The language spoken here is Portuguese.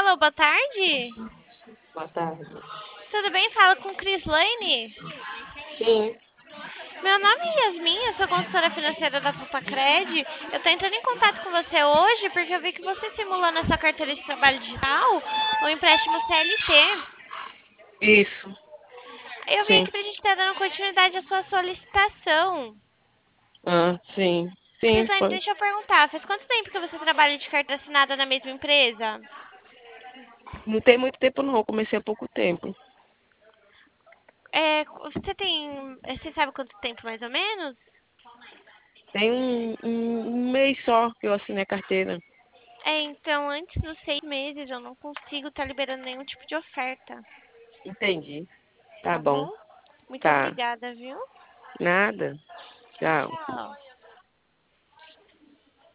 Alô, boa tarde. Boa tarde. Tudo bem? Fala com Crislane. Sim, Meu nome é Yasmin, eu sou consultora financeira da Papacred. Eu tô entrando em contato com você hoje porque eu vi que você simulou na sua carteira de trabalho digital o empréstimo CLT. isso. Eu vim Sim. aqui pra gente estar dando continuidade à sua solicitação. Ah, sim. Sim, Crislane, pode. deixa eu perguntar, faz quanto tempo que você trabalha de carteira assinada na mesma empresa? Não tem muito tempo não, eu comecei há pouco tempo. Você sabe quanto tempo mais ou menos? Tem um mês só que eu assinei a carteira. Então, antes dos 6 meses, eu não consigo estar liberando nenhum tipo de oferta, Entendi. Tá tá bom. bom? Muito Tá. obrigada, viu? Nada. Tchau. Tchau.